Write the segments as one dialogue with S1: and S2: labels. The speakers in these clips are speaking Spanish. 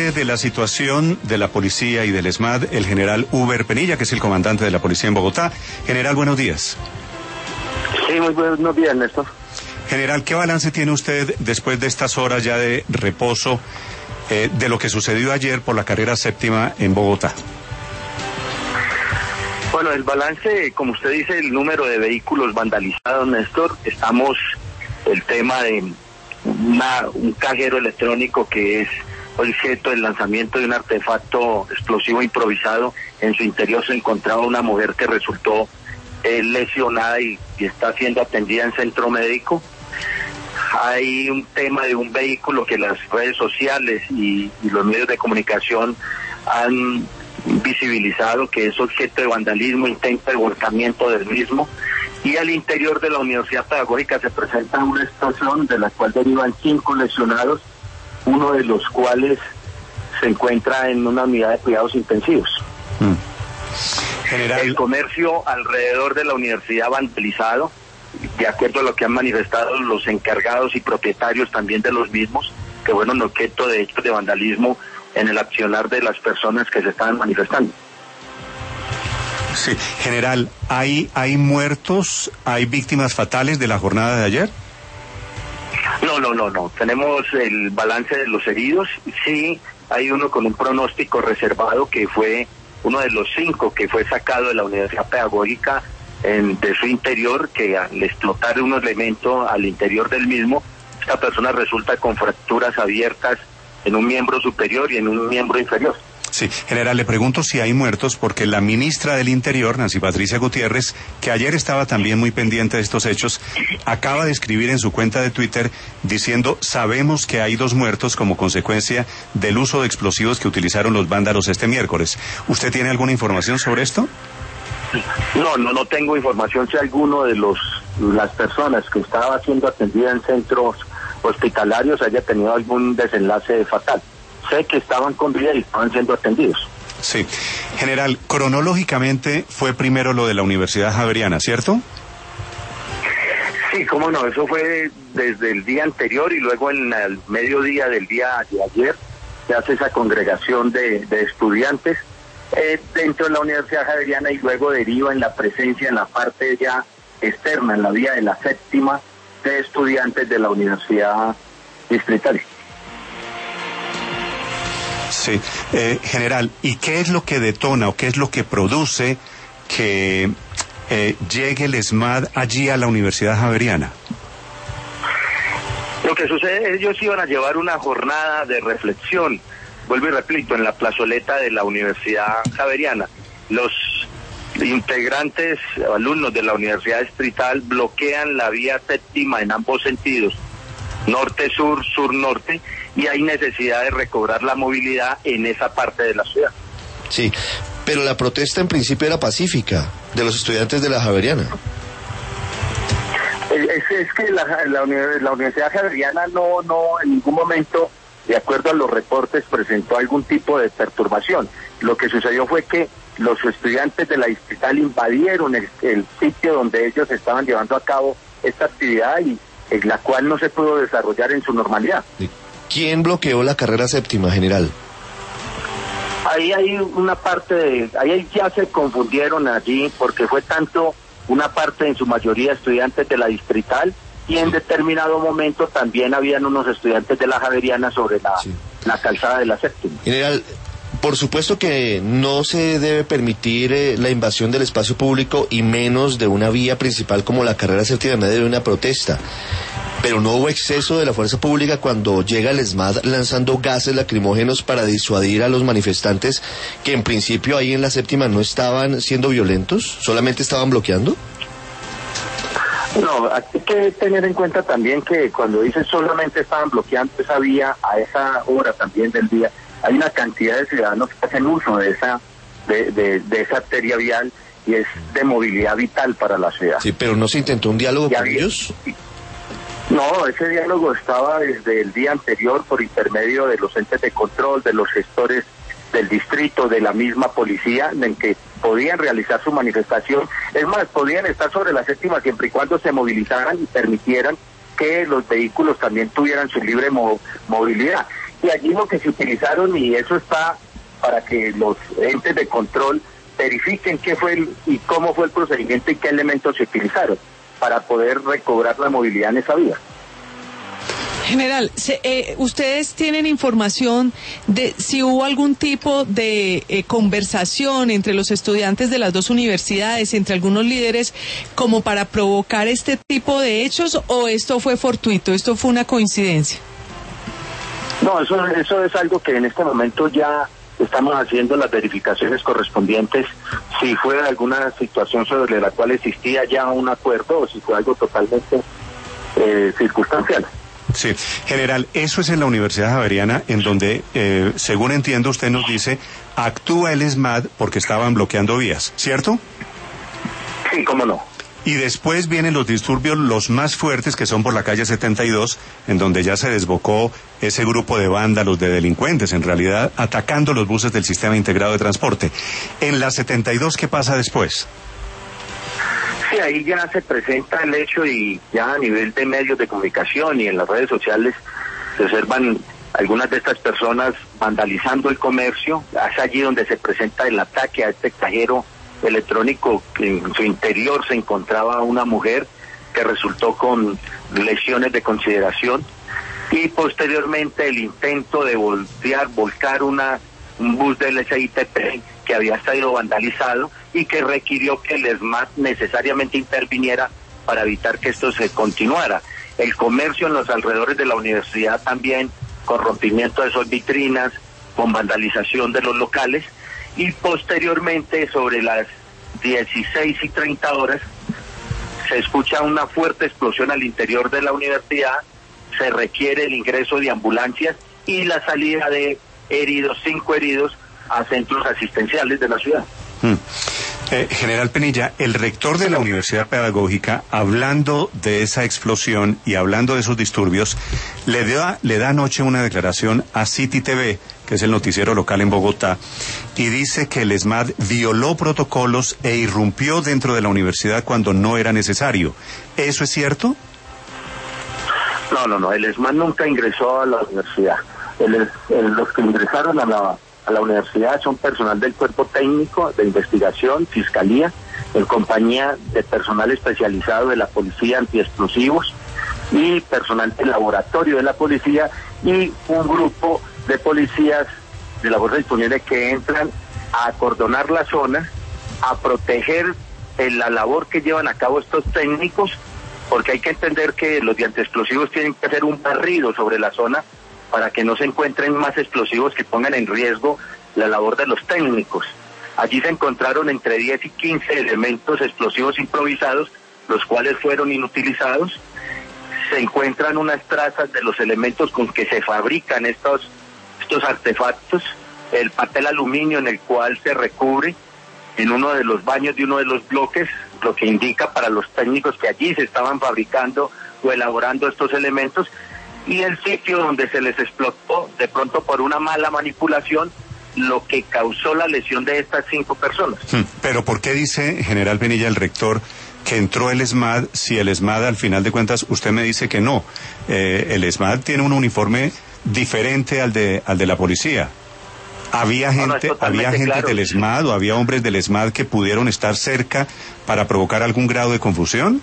S1: pendiente de la situación de la policía y del ESMAD, el general Uber Penilla, que es el comandante de la policía en Bogotá. General, buenos días.
S2: Sí, muy buenos días, Néstor.
S1: General, ¿qué balance tiene usted después de estas horas ya de reposo de lo que sucedió ayer por la carrera séptima en Bogotá?
S2: Bueno, el balance, como usted dice, el número de vehículos vandalizados, Néstor, el tema de un cajero electrónico que es objeto del lanzamiento de un artefacto explosivo improvisado. En su interior se encontraba una mujer que resultó lesionada y está siendo atendida en centro médico. Hay un tema de un vehículo que las redes sociales y los medios de comunicación han visibilizado que es objeto de vandalismo, intento de volcamiento del mismo, y al interior de la Universidad Pedagógica se presenta una explosión de la cual derivan 5 lesionados, uno de los cuales se encuentra en una unidad de cuidados intensivos.
S1: General...
S2: El comercio alrededor de la universidad vandalizado, de acuerdo a lo que han manifestado los encargados y propietarios también de los mismos, que fueron objeto de hechos de vandalismo en el accionar de las personas que se estaban manifestando.
S1: Sí, general, ¿hay muertos, hay víctimas fatales de la jornada de ayer?
S2: No. Tenemos el balance de los heridos. Sí, hay uno con un pronóstico reservado que fue uno de los 5 que fue sacado de la Universidad Pedagógica de su interior, que al explotar un elemento al interior del mismo, esta persona resulta con fracturas abiertas en un miembro superior y en un miembro inferior.
S1: Sí, general, le pregunto si hay muertos porque la ministra del Interior, Nancy Patricia Gutiérrez, que ayer estaba también muy pendiente de estos hechos, acaba de escribir en su cuenta de Twitter diciendo: sabemos que hay 2 muertos como consecuencia del uso de explosivos que utilizaron los vándalos este miércoles. ¿Usted tiene alguna información sobre esto?
S2: No tengo información si alguno de las personas que estaba siendo atendida en centros hospitalarios haya tenido algún desenlace fatal. Sé que estaban con vida y estaban siendo atendidos.
S1: Sí. General, cronológicamente fue primero lo de la Universidad Javeriana, ¿cierto?
S2: Sí, cómo no, eso fue desde el día anterior y luego en el mediodía del día de ayer se hace esa congregación de estudiantes dentro de la Universidad Javeriana y luego deriva en la presencia en la parte ya externa, en la vía de la séptima, de estudiantes de la Universidad Distrital.
S1: Sí, general, ¿y qué es lo que detona o qué es lo que produce que llegue el ESMAD allí a la Universidad Javeriana?
S2: Lo que sucede, ellos iban a llevar una jornada de reflexión, vuelvo y repito, en la plazoleta de la Universidad Javeriana. Los integrantes, alumnos de la Universidad Distrital, bloquean la vía séptima en ambos sentidos, norte-sur, sur-norte, y hay necesidad de recobrar la movilidad en esa parte de la ciudad.
S3: Sí, pero la protesta en principio era pacífica, de los estudiantes de la Javeriana.
S2: Es que la Universidad Javeriana no en ningún momento, de acuerdo a los reportes, presentó algún tipo de perturbación. Lo que sucedió fue que los estudiantes de la Distrital invadieron el sitio donde ellos estaban llevando a cabo esta actividad y en la cual no se pudo desarrollar en su normalidad.
S3: ¿Quién bloqueó la carrera séptima, general?
S2: Ahí hay una parte ahí ya se confundieron allí porque fue tanto una parte, en su mayoría estudiantes de la Distrital, y en determinado momento también habían unos estudiantes de la Javeriana sobre la calzada de la séptima.
S3: General, por supuesto que no se debe permitir la invasión del espacio público y menos de una vía principal como la carrera séptima en medio de una protesta. Pero no hubo exceso de la fuerza pública cuando llega el ESMAD lanzando gases lacrimógenos para disuadir a los manifestantes que en principio ahí en la séptima no estaban siendo violentos, solamente estaban bloqueando.
S2: No, hay que tener en cuenta también que cuando dicen solamente estaban bloqueando esa vía a esa hora también del día, hay una cantidad de ciudadanos que hacen uso de esa arteria vial y es de movilidad vital para la ciudad.
S3: Sí, pero ¿no se intentó un diálogo con ellos?
S2: No, ese diálogo estaba desde el día anterior por intermedio de los entes de control, de los gestores del distrito, de la misma policía, en que podían realizar su manifestación. Es más, podían estar sobre la séptima siempre y cuando se movilizaran y permitieran que los vehículos también tuvieran su libre movilidad. y allí lo que se utilizaron, y eso está para que los entes de control verifiquen qué fue y cómo fue el procedimiento y qué elementos se utilizaron para poder recobrar la movilidad en esa vía.
S4: General, ¿ustedes tienen información de si hubo algún tipo de conversación entre los estudiantes de las dos universidades, entre algunos líderes, como para provocar este tipo de hechos, o esto fue fortuito, esto fue una coincidencia?
S2: No, eso es algo que en este momento ya estamos haciendo las verificaciones correspondientes, si fue alguna situación sobre la cual existía ya un acuerdo o si fue algo totalmente circunstancial.
S1: Sí, general, eso es en la Universidad Javeriana, en donde, según entiendo, usted nos dice, actúa el ESMAD porque estaban bloqueando vías, ¿cierto?
S2: Sí, cómo no.
S1: Y después vienen los disturbios, los más fuertes, que son por la calle 72, en donde ya se desbocó ese grupo de vándalos, de delincuentes, en realidad, atacando los buses del Sistema Integrado de Transporte. En la 72, ¿qué pasa después?
S2: Sí, ahí ya se presenta el hecho y ya a nivel de medios de comunicación y en las redes sociales se observan algunas de estas personas vandalizando el comercio. Es allí donde se presenta el ataque a este cajero electrónico, que en su interior se encontraba una mujer que resultó con lesiones de consideración, y posteriormente el intento de volcar un bus del SITP que había sido vandalizado y que requirió que el ESMAD necesariamente interviniera para evitar que esto se continuara. El comercio en los alrededores de la universidad también, con rompimiento de sus vitrinas, con vandalización de los locales, y posteriormente sobre las 16:30 se escucha una fuerte explosión al interior de la universidad, se requiere el ingreso de ambulancias y la salida de 5 heridos a centros asistenciales de la ciudad.
S1: General Penilla, el rector de la Universidad Pedagógica, hablando de esa explosión y hablando de esos disturbios, le da anoche una declaración a City TV, que es el noticiero local en Bogotá, y dice que el ESMAD violó protocolos e irrumpió dentro de la universidad cuando no era necesario. ¿Eso es cierto?
S2: No, el ESMAD nunca ingresó a la universidad. Los que ingresaron a la universidad son personal del cuerpo técnico de investigación, fiscalía, en compañía de personal especializado de la policía antiexplosivos y personal del laboratorio de la policía y un grupo de policías de la fuerza disponible que entran a acordonar la zona, a proteger la labor que llevan a cabo estos técnicos, porque hay que entender que los de antiexplosivos tienen que hacer un barrido sobre la zona para que no se encuentren más explosivos que pongan en riesgo la labor de los técnicos. Allí se encontraron entre 10 y 15 elementos explosivos improvisados, los cuales fueron inutilizados. Se encuentran unas trazas de los elementos con que se fabrican estos artefactos, el papel aluminio en el cual se recubre en uno de los baños de uno de los bloques, lo que indica para los técnicos que allí se estaban fabricando o elaborando estos elementos, y el sitio donde se les explotó de pronto por una mala manipulación, lo que causó la lesión de estas 5 personas.
S1: Pero ¿por qué dice, general Penilla, el rector, que entró el ESMAD, si el ESMAD al final de cuentas usted me dice que no? El ESMAD tiene un uniforme diferente al de la policía. ¿Había gente claro del ESMAD o había hombres del ESMAD que pudieron estar cerca para provocar algún grado de confusión?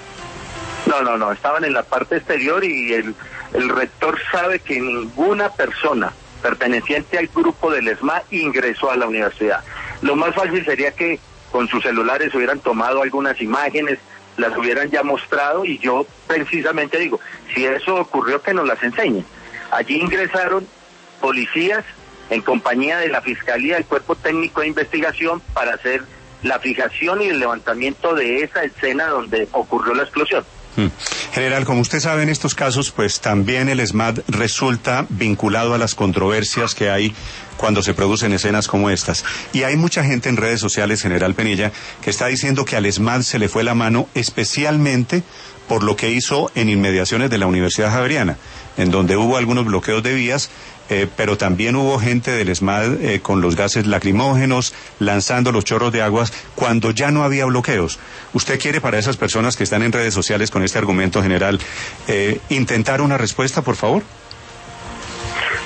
S2: No, estaban en la parte exterior y el rector sabe que ninguna persona perteneciente al grupo del ESMAD ingresó a la universidad. Lo más fácil sería que con sus celulares hubieran tomado algunas imágenes, las hubieran ya mostrado, y yo precisamente digo, si eso ocurrió, que nos las enseñen. Allí ingresaron policías en compañía de la Fiscalía, del Cuerpo Técnico de Investigación, para hacer la fijación y el levantamiento de esa escena donde ocurrió la explosión.
S1: General, como usted sabe, en estos casos, pues también el ESMAD resulta vinculado a las controversias que hay cuando se producen escenas como estas. Y hay mucha gente en redes sociales, general Penilla, que está diciendo que al ESMAD se le fue la mano especialmente por lo que hizo en inmediaciones de la Universidad Javeriana, en donde hubo algunos bloqueos de vías, pero también hubo gente del ESMAD con los gases lacrimógenos, lanzando los chorros de aguas, cuando ya no había bloqueos. ¿Usted quiere, para esas personas que están en redes sociales con este argumento, general, intentar una respuesta, por favor?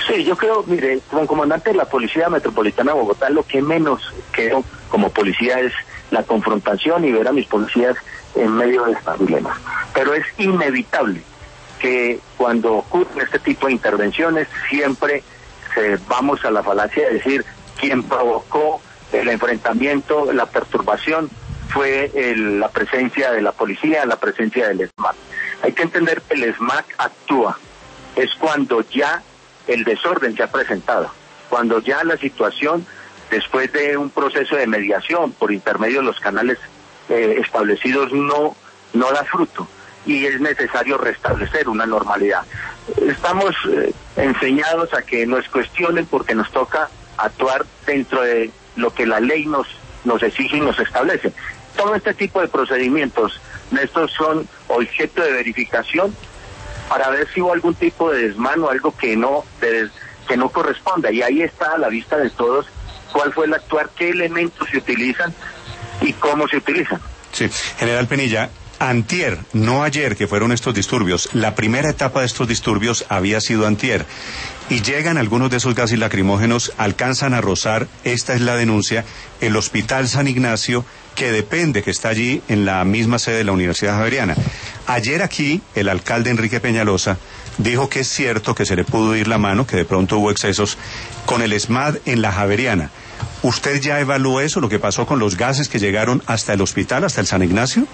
S2: Sí, yo creo, mire, como comandante de la Policía Metropolitana de Bogotá, lo que menos quiero como policía es la confrontación y ver a mis policías en medio de estos dilemas. Pero es inevitable que cuando ocurren este tipo de intervenciones siempre vamos a la falacia de decir quién provocó el enfrentamiento, la perturbación, fue la presencia de la policía, la presencia del ESMAD. Hay que entender que el ESMAD actúa, es cuando ya el desorden se ha presentado, cuando ya la situación, después de un proceso de mediación por intermedio de los canales establecidos, no da fruto y es necesario restablecer una normalidad. Estamos enseñados a que nos cuestionen porque nos toca actuar dentro de lo que la ley nos exige y nos establece. Todo este tipo de procedimientos, estos son objeto de verificación para ver si hubo algún tipo de desmán o algo que no corresponda. Y ahí está a la vista de todos cuál fue el actuar, qué elementos se utilizan y cómo se utilizan.
S1: Sí, General Penilla, antier, no ayer, que fueron estos disturbios, la primera etapa de estos disturbios había sido antier, y llegan algunos de esos gases lacrimógenos, alcanzan a rozar, esta es la denuncia, el Hospital San Ignacio, que depende, que está allí en la misma sede de la Universidad Javeriana. Ayer aquí, el alcalde Enrique Peñalosa dijo que es cierto que se le pudo ir la mano, que de pronto hubo excesos con el ESMAD en la Javeriana. ¿Usted ya evaluó eso, lo que pasó con los gases que llegaron hasta el hospital, hasta el San Ignacio?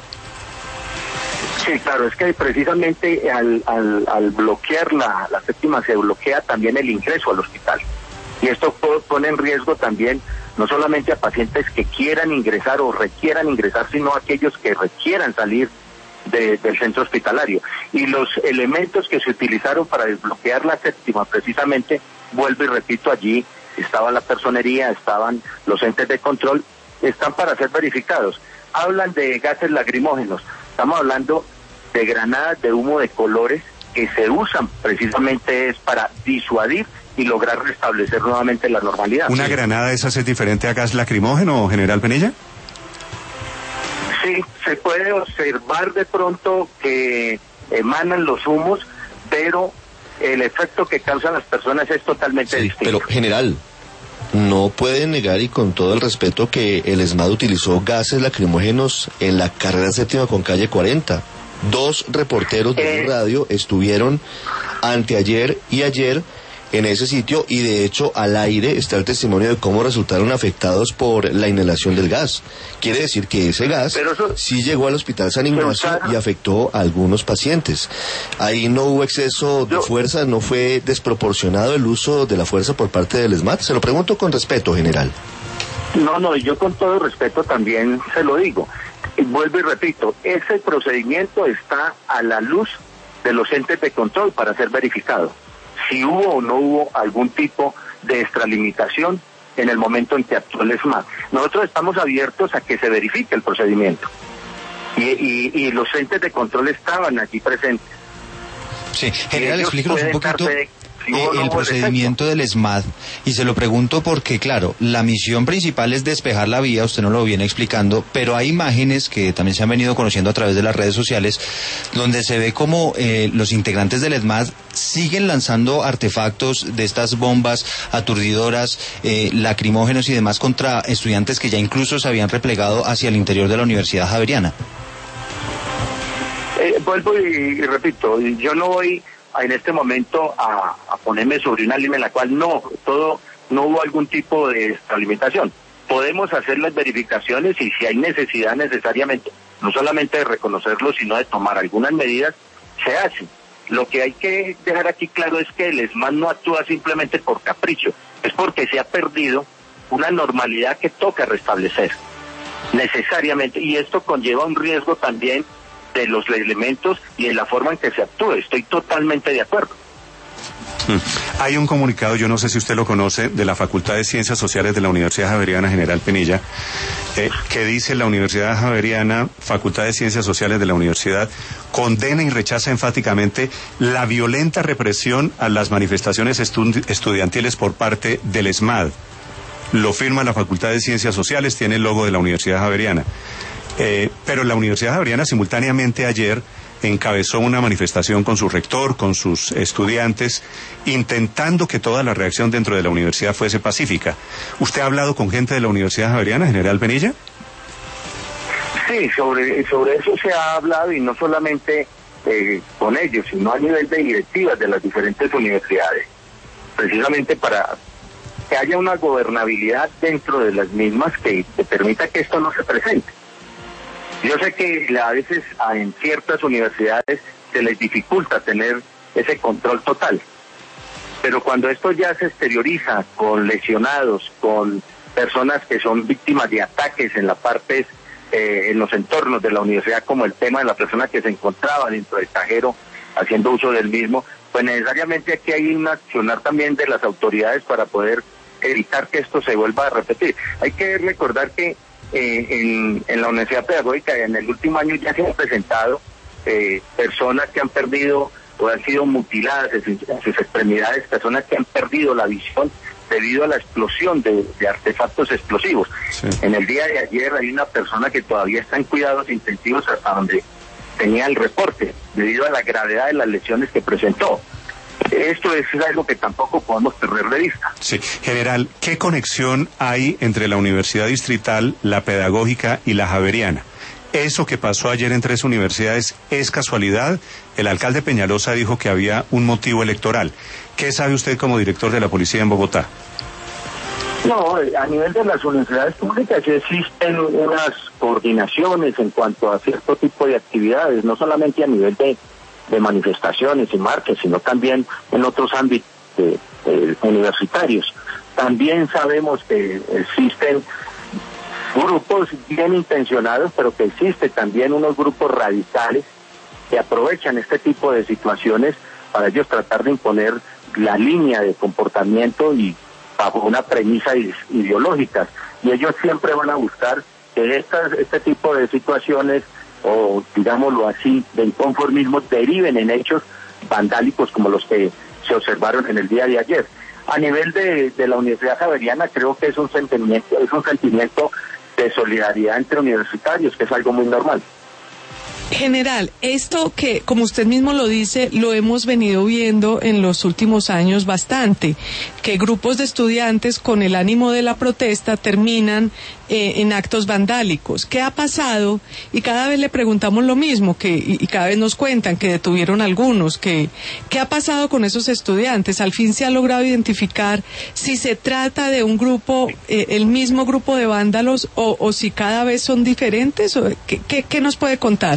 S2: Sí, claro, es que precisamente al bloquear la séptima se bloquea también el ingreso al hospital. Y esto pone en riesgo también no solamente a pacientes que quieran ingresar o requieran ingresar, sino a aquellos que requieran salir del centro hospitalario. Y los elementos que se utilizaron para desbloquear la séptima, precisamente, vuelvo y repito, allí estaba la personería, estaban los entes de control, están para ser verificados. Hablan de gases lacrimógenos, estamos hablando de granadas de humo de colores que se usan precisamente es para disuadir y lograr restablecer nuevamente la normalidad.
S1: ¿Una granada de esas es diferente a gas lacrimógeno, General Penilla?
S2: Sí, se puede observar de pronto que emanan los humos, pero el efecto que causan las personas es totalmente distinto.
S3: Pero, general, no puede negar, y con todo el respeto, que el ESMAD utilizó gases lacrimógenos en la carrera séptima con calle 40. 2 reporteros de radio estuvieron anteayer y ayer en ese sitio, y de hecho al aire está el testimonio de cómo resultaron afectados por la inhalación del gas. Quiere decir que ese gas sí llegó al Hospital San Ignacio y afectó a algunos pacientes. Ahí no hubo exceso de fuerza, no fue desproporcionado el uso de la fuerza por parte del ESMAD. Se lo pregunto con respeto, general.
S2: No, y yo con todo respeto también se lo digo. Y vuelvo y repito, ese procedimiento está a la luz de los entes de control para ser verificado. Si hubo o no hubo algún tipo de extralimitación en el momento en que actuó el ESMAD. Nosotros estamos abiertos a que se verifique el procedimiento. Y los entes de control estaban aquí presentes.
S5: Sí, general, explíquenos un poquito el procedimiento del ESMAD, y se lo pregunto porque, claro, la misión principal es despejar la vía, usted nos lo viene explicando, pero hay imágenes que también se han venido conociendo a través de las redes sociales, donde se ve como los integrantes del ESMAD siguen lanzando artefactos de estas bombas aturdidoras, lacrimógenos y demás contra estudiantes que ya incluso se habían replegado hacia el interior de la Universidad Javeriana.
S2: Vuelvo y repito, yo no voy en este momento a ponerme sobre una línea en la cual no hubo algún tipo de extralimitación. Podemos hacer las verificaciones y si hay necesidad necesariamente, no solamente de reconocerlo, sino de tomar algunas medidas, se hace. Lo que hay que dejar aquí claro es que el ESMAD no actúa simplemente por capricho, es porque se ha perdido una normalidad que toca restablecer necesariamente, y esto conlleva un riesgo también de los elementos y de la forma en que se actúe. Estoy totalmente de acuerdo.
S1: Hay un comunicado, yo no sé si usted lo conoce, de la Facultad de Ciencias Sociales de la Universidad Javeriana, General Penilla, que dice: la Universidad Javeriana, Facultad de Ciencias Sociales de la Universidad, condena y rechaza enfáticamente la violenta represión a las manifestaciones estudiantiles por parte del ESMAD. Lo firma la Facultad de Ciencias Sociales, tiene el logo de la Universidad Javeriana. Pero la Universidad Javeriana simultáneamente ayer encabezó una manifestación con su rector, con sus estudiantes, intentando que toda la reacción dentro de la universidad fuese pacífica. ¿Usted ha hablado con gente de la Universidad Javeriana, General Penilla?
S2: Sí, sobre eso se ha hablado, y no solamente con ellos, sino a nivel de directivas de las diferentes universidades, precisamente para que haya una gobernabilidad dentro de las mismas que permita que esto no se presente. Yo sé que a veces en ciertas universidades se les dificulta tener ese control total, pero cuando esto ya se exterioriza con lesionados, con personas que son víctimas de ataques en la parte, en los entornos de la universidad, como el tema de la persona que se encontraba dentro del cajero haciendo uso del mismo, pues necesariamente aquí hay un accionar también de las autoridades para poder evitar que esto se vuelva a repetir. Hay que recordar que en la Universidad Pedagógica en el último año ya se han presentado personas que han perdido o han sido mutiladas en sus extremidades, personas que han perdido la visión debido a la explosión de artefactos explosivos. Sí. En el día de ayer hay una persona que todavía está en cuidados intensivos hasta donde tenía el reporte, debido a la gravedad de las lesiones que presentó. Esto es algo que tampoco podemos perder de vista.
S1: Sí, general, ¿qué conexión hay entre la Universidad Distrital, la Pedagógica y la Javeriana? ¿Eso que pasó ayer en 3 universidades es casualidad? El alcalde Peñalosa dijo que había un motivo electoral. ¿Qué sabe usted como director de la policía en Bogotá?
S2: No, a nivel de las universidades públicas existen unas coordinaciones en cuanto a cierto tipo de actividades, no solamente a nivel de manifestaciones y marchas, sino también en otros ámbitos universitarios. También sabemos que existen grupos bien intencionados, pero que existen también unos grupos radicales que aprovechan este tipo de situaciones para ellos tratar de imponer la línea de comportamiento y bajo una premisa ideológica. Y ellos siempre van a buscar que este tipo de situaciones, o digámoslo así, de inconformismo, deriven en hechos vandálicos como los que se observaron en el día de ayer. A nivel de la Universidad Javeriana, creo que es un sentimiento de solidaridad entre universitarios, que es algo muy normal.
S4: General, esto que, como usted mismo lo dice, lo hemos venido viendo en los últimos años bastante, que grupos de estudiantes con el ánimo de la protesta terminan en actos vandálicos. ¿Qué ha pasado? Y cada vez le preguntamos lo mismo, y cada vez nos cuentan que detuvieron algunos. ¿Qué ha pasado con esos estudiantes? ¿Al fin se ha logrado identificar si se trata de un grupo, el mismo grupo de vándalos, o si cada vez son diferentes? ¿Qué nos puede contar?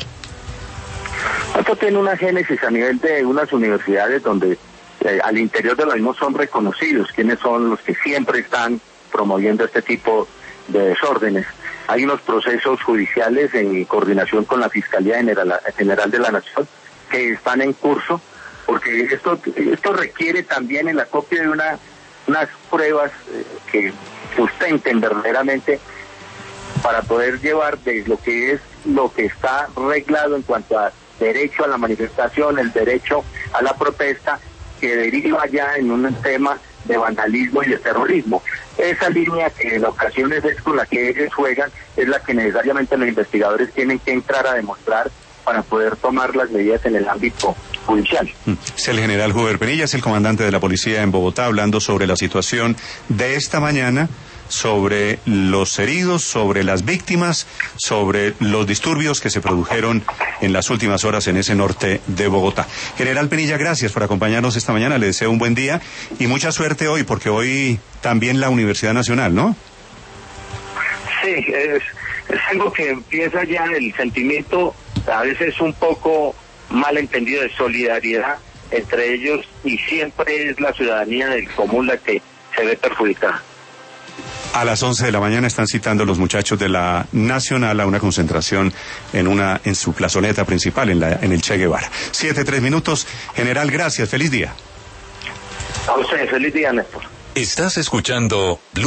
S2: Esto tiene una génesis a nivel de unas universidades donde al interior de lo mismo son reconocidos quiénes son los que siempre están promoviendo este tipo de desórdenes. Hay unos procesos judiciales en coordinación con la Fiscalía General de la Nación que están en curso, porque esto requiere también el acopio de unas pruebas que sustenten verdaderamente para poder llevar de lo que está reglado en cuanto a derecho a la manifestación, el derecho a la protesta, que deriva ya en un tema de vandalismo y de terrorismo. Esa línea que en ocasiones es con la que ellos juegan, es la que necesariamente los investigadores tienen que entrar a demostrar para poder tomar las medidas en el ámbito judicial.
S1: Es el general Jover Penilla, es el comandante de la policía en Bogotá, hablando sobre la situación de esta mañana, sobre los heridos, sobre las víctimas, sobre los disturbios que se produjeron en las últimas horas en ese norte de Bogotá. General Penilla, gracias por acompañarnos esta mañana, le deseo un buen día y mucha suerte hoy, porque hoy también la Universidad Nacional, ¿no?
S2: Sí, es algo que empieza ya el sentimiento, a veces un poco mal entendido, de solidaridad entre ellos, y siempre es la ciudadanía del común la que se ve perjudicada.
S1: A las 11 de la mañana están citando los muchachos de la Nacional a una concentración en su plazoleta principal, en el Che Guevara. 7:03. General, gracias. Feliz día.
S2: A usted, feliz día, Néstor.
S6: Estás escuchando